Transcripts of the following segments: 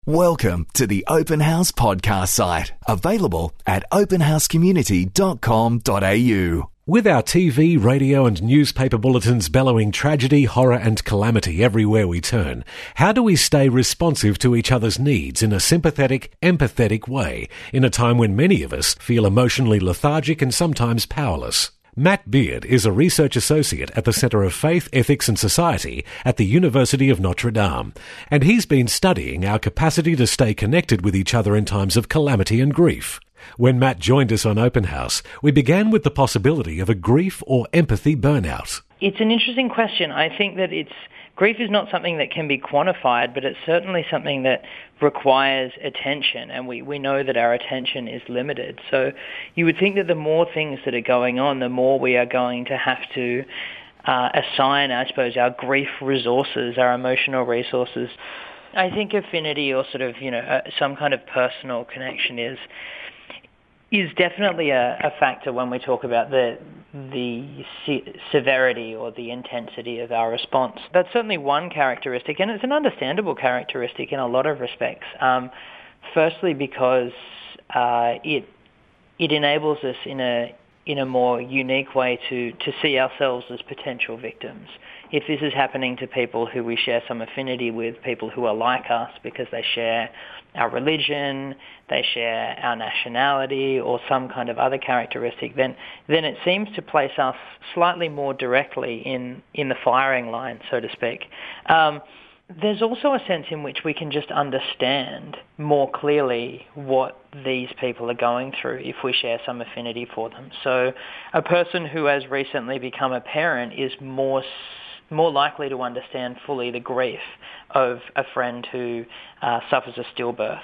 Welcome to the Open House podcast site, available at openhousecommunity.com.au. With our TV, radio and newspaper bulletins bellowing tragedy, horror and calamity everywhere we turn, how do we stay responsive to each other's needs in a sympathetic, empathetic way in a time when many of us feel emotionally lethargic and sometimes powerless? Matt Beard is a research associate at the Centre of Faith, Ethics and Society at the University of Notre Dame, and he's been studying our capacity to stay connected with each other in times of calamity and grief. When Matt joined us on Open House, we began with the possibility of a grief or empathy burnout. It's an interesting question. I think that grief is not something that can be quantified, but it's certainly something that requires attention, and we know that our attention is limited. So you would think that the more things that are going on, the more we are going to have to assign, I suppose, our grief resources, our emotional resources. I think affinity or sort of, some kind of personal connection is definitely a factor when we talk about the severity or the intensity of our response. That's certainly one characteristic, and it's an understandable characteristic in a lot of respects. Firstly, because it enables us in a more unique way to see ourselves as potential victims. If this is happening to people who we share some affinity with, people who are like us because they share our religion, they share our nationality or some kind of other characteristic, then it seems to place us slightly more directly in the firing line, so to speak. There's also a sense in which we can just understand more clearly what these people are going through if we share some affinity for them. So a person who has recently become a parent is more likely to understand fully the grief of a friend who suffers a stillbirth,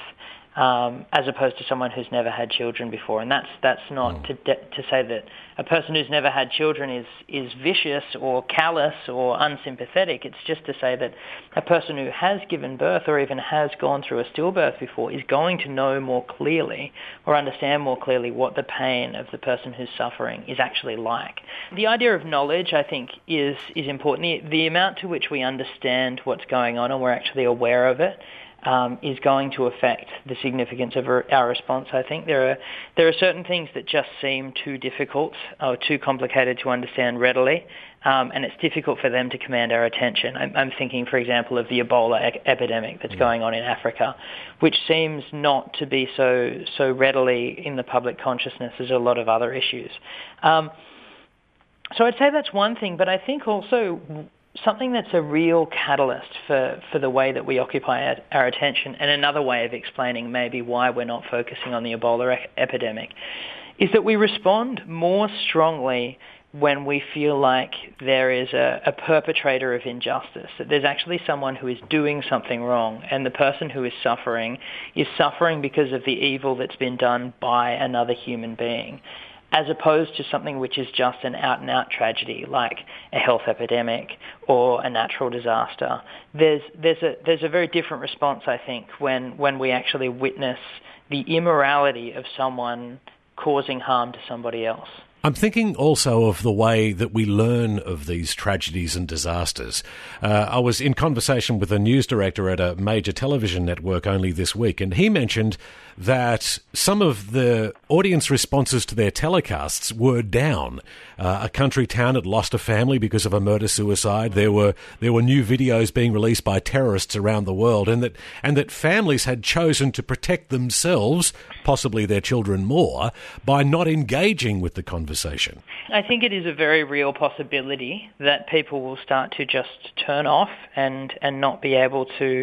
as opposed to someone who's never had children before. And that's not to say that a person who's never had children is vicious or callous or unsympathetic. It's just to say that a person who has given birth or even has gone through a stillbirth before is going to know more clearly or understand more clearly what the pain of the person who's suffering is actually like. The idea of knowledge, I think, is important. The amount to which we understand what's going on and we're actually aware of it is going to affect the significance of our response, I think. There are certain things that just seem too difficult or too complicated to understand readily, and it's difficult for them to command our attention. I'm thinking, for example, of the Ebola epidemic that's going on in Africa, which seems not to be so readily in the public consciousness as a lot of other issues. So I'd say that's one thing, but I think also something that's a real catalyst for the way that we occupy our attention, and another way of explaining maybe why we're not focusing on the Ebola epidemic, is that we respond more strongly when we feel like there is a perpetrator of injustice, that there's actually someone who is doing something wrong, and the person who is suffering because of the evil that's been done by another human being, as opposed to something which is just an out-and-out tragedy like a health epidemic or a natural disaster. There's a very different response, I think, when we actually witness the immorality of someone causing harm to somebody else. I'm thinking also of the way that we learn of these tragedies and disasters. I was in conversation with a news director at a major television network only this week, and he mentioned that some of the audience responses to their telecasts were down. A country town had lost a family because of a murder-suicide. There were new videos being released by terrorists around the world, and that families had chosen to protect themselves, possibly their children more, by not engaging with the conversation. I think it is a very real possibility that people will start to just turn off and not be able to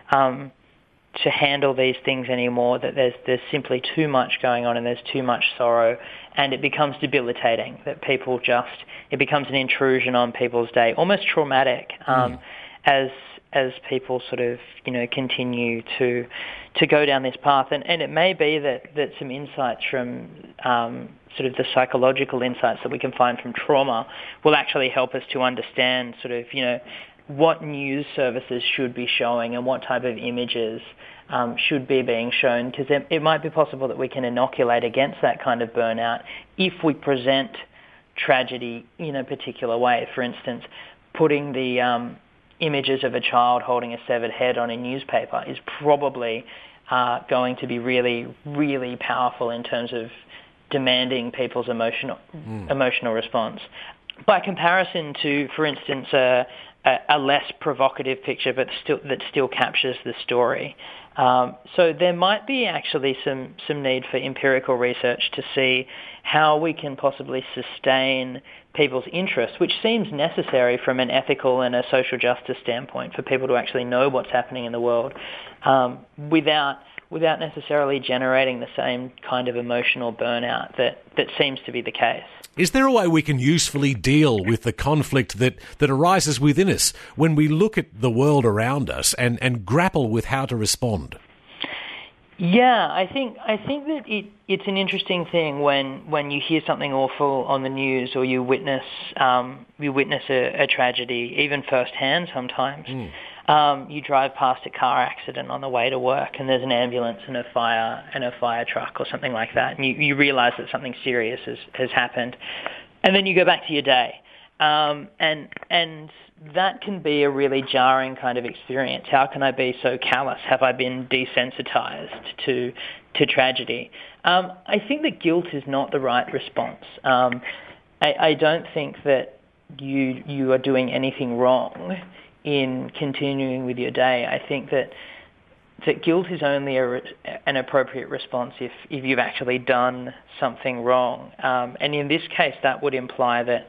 handle these things anymore, that there's simply too much going on and there's too much sorrow, and it becomes debilitating, that it becomes an intrusion on people's day, almost traumatic, as people sort of, continue to go down this path. And it may be that some insights from sort of the psychological insights that we can find from trauma will actually help us to understand sort of, what news services should be showing and what type of images should be being shown, because it might be possible that we can inoculate against that kind of burnout if we present tragedy in a particular way. For instance, putting the images of a child holding a severed head on a newspaper is probably going to be really, really powerful in terms of demanding people's emotional response. By comparison to, for instance, a less provocative picture, but that still captures the story. So there might be actually some need for empirical research to see how we can possibly sustain people's interest, which seems necessary from an ethical and a social justice standpoint for people to actually know what's happening in the world, without necessarily generating the same kind of emotional burnout that seems to be the case. Is there a way we can usefully deal with the conflict that arises within us when we look at the world around us and grapple with how to respond? Yeah, I think that it's an interesting thing when you hear something awful on the news or you witness a tragedy, even firsthand sometimes. You drive past a car accident on the way to work, and there's an ambulance and a fire truck or something like that, and you realise that something serious has happened, and then you go back to your day, and that can be a really jarring kind of experience. How can I be so callous? Have I been desensitized to tragedy? I think that guilt is not the right response. I don't think that you are doing anything wrong in continuing with your day. I think that guilt is only an appropriate response if you've actually done something wrong. And in this case, that would imply that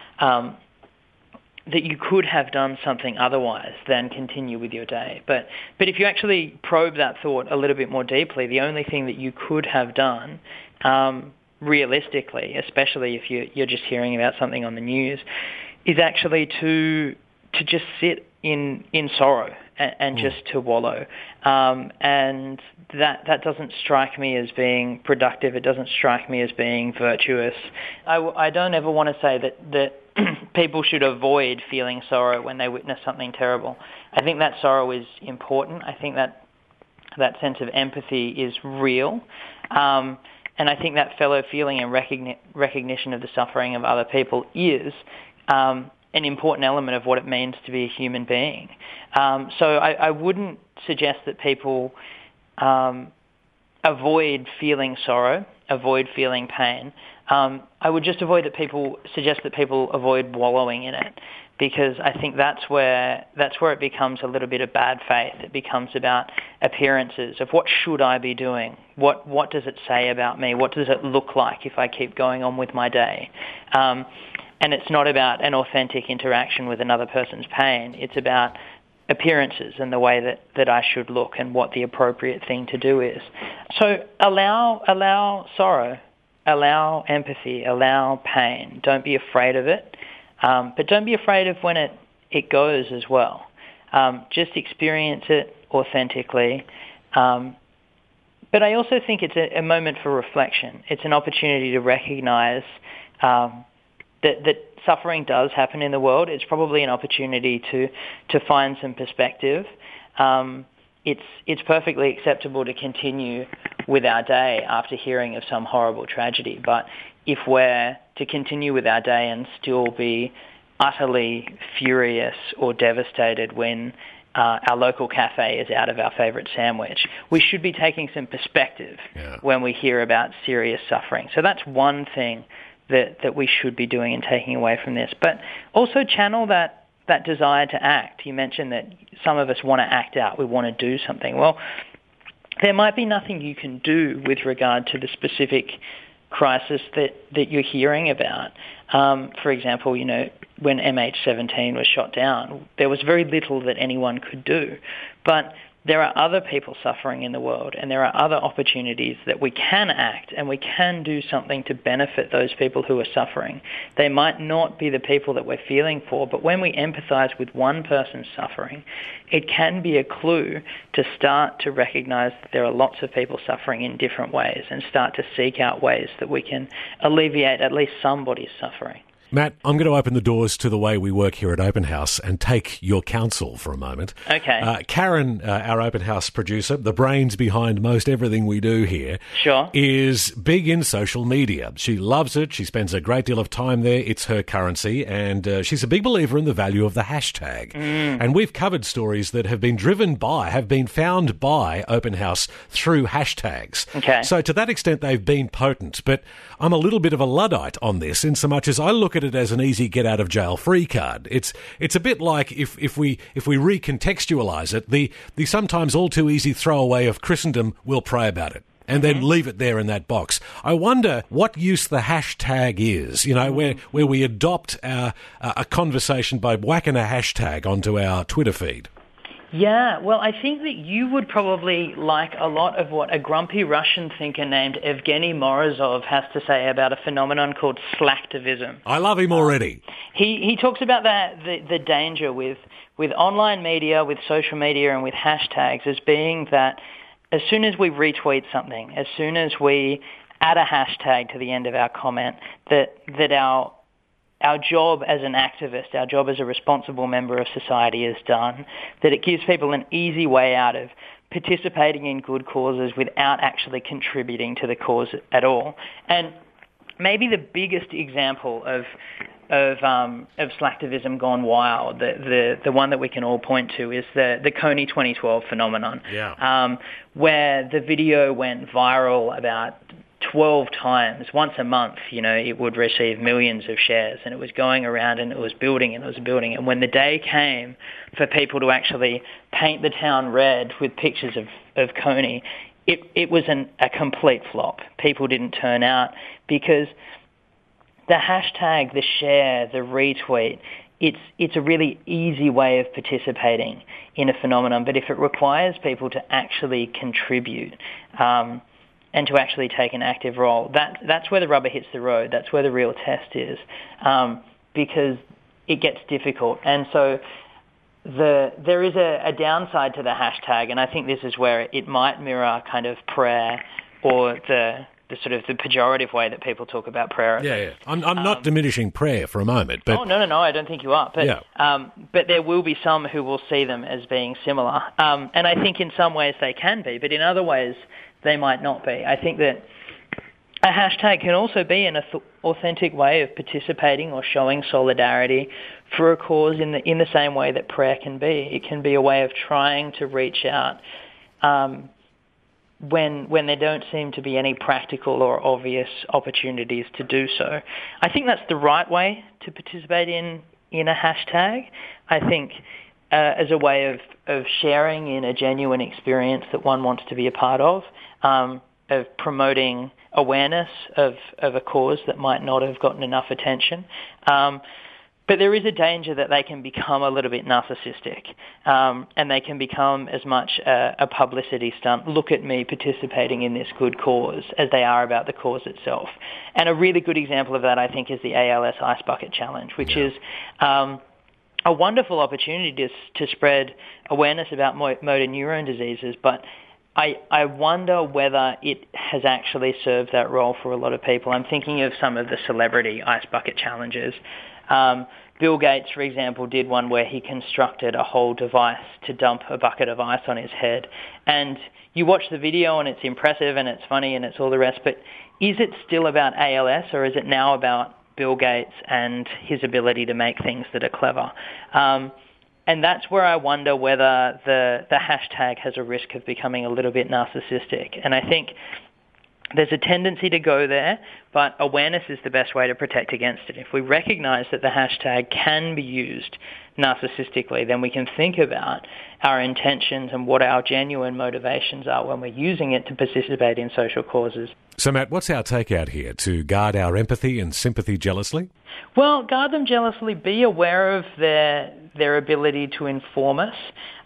you could have done something otherwise than continue with your day. But if you actually probe that thought a little bit more deeply, the only thing that you could have done, realistically, especially if you're just hearing about something on the news, is actually to just sit in sorrow and just to wallow. And that doesn't strike me as being productive. It doesn't strike me as being virtuous. I don't ever want to say that people should avoid feeling sorrow when they witness something terrible. I think that sorrow is important. I think that sense of empathy is real. And I think that fellow feeling and recognition of the suffering of other people is an important element of what it means to be a human being. So I wouldn't suggest that people avoid feeling sorrow, avoid feeling pain. I would just suggest that people avoid wallowing in it, because I think that's where it becomes a little bit of bad faith. It becomes about appearances of what should I be doing? What does it say about me? What does it look like if I keep going on with my day? And it's not about an authentic interaction with another person's pain. It's about appearances and the way that I should look and what the appropriate thing to do is. So allow sorrow, allow empathy, allow pain. Don't be afraid of it, but don't be afraid of when it goes as well. Just experience it authentically. But I also think it's a moment for reflection. It's an opportunity to recognize that suffering does happen in the world. It's probably an opportunity to find some perspective. It's perfectly acceptable to continue with our day after hearing of some horrible tragedy. But if we're to continue with our day and still be utterly furious or devastated when our local cafe is out of our favourite sandwich, we should be taking some perspective when we hear about serious suffering. So that's one thing that we should be doing and taking away from this. But also channel that desire to act. You mentioned that some of us want to act out. We want to do something. Well, there might be nothing you can do with regard to the specific crisis that you're hearing about. For example, when MH17 was shot down, there was very little that anyone could do. But there are other people suffering in the world, and there are other opportunities that we can act and we can do something to benefit those people who are suffering. They might not be the people that we're feeling for, but when we empathize with one person's suffering, it can be a clue to start to recognize that there are lots of people suffering in different ways and start to seek out ways that we can alleviate at least somebody's suffering. Matt, I'm going to open the doors to the way we work here at Open House and take your counsel for a moment. Okay. Karen, our Open House producer, the brains behind most everything we do here, Sure. is big in social media. She loves it. She spends a great deal of time there. It's her currency. And she's a big believer in the value of the hashtag. And we've covered stories that have been found by Open House through hashtags. Okay. So to that extent, they've been potent. But I'm a little bit of a Luddite on this, in so much as I look at it as an easy get out of jail free card. It's a bit like if we recontextualise it, the sometimes all too easy throwaway of Christendom will pray about it and then leave it there in that box. I wonder what use the hashtag is, where we adopt a conversation by whacking a hashtag onto our Twitter feed. Yeah, well, I think that you would probably like a lot of what a grumpy Russian thinker named Evgeny Morozov has to say about a phenomenon called slacktivism. I love him already. He talks about the danger with online media, with social media, and with hashtags as being that as soon as we retweet something, as soon as we add a hashtag to the end of our comment, that our job as an activist, our job as a responsible member of society is done, that it gives people an easy way out of participating in good causes without actually contributing to the cause at all. And maybe the biggest example of slacktivism gone wild, the one that we can all point to, is the Kony 2012 phenomenon, where the video went viral about 12 times. Once a month, it would receive millions of shares, and it was going around and it was building and it was building. And when the day came for people to actually paint the town red with pictures of Kony, it was a complete flop. People didn't turn out because the hashtag, the share, the retweet, it's a really easy way of participating in a phenomenon. But if it requires people to actually contribute, and to actually take an active role, that's where the rubber hits the road. That's where the real test is, because it gets difficult. And so there is a downside to the hashtag, and I think this is where it might mirror kind of prayer, or the sort of the pejorative way that people talk about prayer. Yeah. I'm not diminishing prayer for a moment. But No, I don't think you are. But, but there will be some who will see them as being similar. And I think in some ways they can be, but in other ways they might not be. I think that a hashtag can also be an authentic way of participating or showing solidarity for a cause in the same way that prayer can be. It can be a way of trying to reach out when there don't seem to be any practical or obvious opportunities to do so. I think that's the right way to participate in a hashtag. I think as a way of sharing in a genuine experience that one wants to be a part of promoting awareness of a cause that might not have gotten enough attention. But there is a danger that they can become a little bit narcissistic, and they can become as much a publicity stunt, look at me participating in this good cause, as they are about the cause itself. And a really good example of that, I think, is the ALS Ice Bucket Challenge, which is a wonderful opportunity to spread awareness about motor neurone diseases, but I wonder whether it has actually served that role for a lot of people. I'm thinking of some of the celebrity ice bucket challenges. Bill Gates, for example, did one where he constructed a whole device to dump a bucket of ice on his head. And you watch the video and it's impressive and it's funny and it's all the rest, but is it still about ALS, or is it now about Bill Gates and his ability to make things that are clever? And that's where I wonder whether the hashtag has a risk of becoming a little bit narcissistic. And I think there's a tendency to go there, but awareness is the best way to protect against it. If we recognize that the hashtag can be used narcissistically, then we can think about our intentions and what our genuine motivations are when we're using it to participate in social causes. So, Matt, what's our takeout here? To guard our empathy and sympathy jealously? Well, guard them jealously. Be aware of their ability to inform us,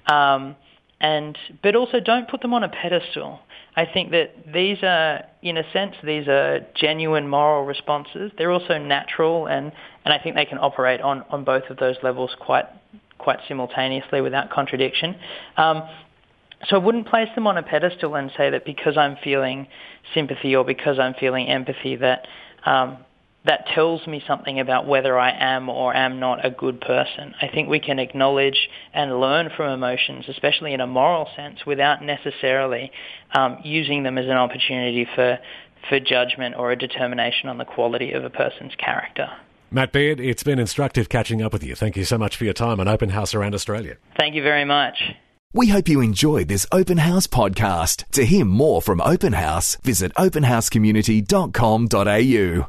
but also don't put them on a pedestal. I think that these are, in a sense, these are genuine moral responses. They're also natural, and I think they can operate on both of those levels quite simultaneously without contradiction. So I wouldn't place them on a pedestal and say that because I'm feeling sympathy or because I'm feeling empathy that that tells me something about whether I am or am not a good person. I think we can acknowledge and learn from emotions, especially in a moral sense, without necessarily using them as an opportunity for judgment or a determination on the quality of a person's character. Matt Beard, it's been instructive catching up with you. Thank you so much for your time on Open House Around Australia. Thank you very much. We hope you enjoyed this Open House podcast. To hear more from Open House, visit openhousecommunity.com.au.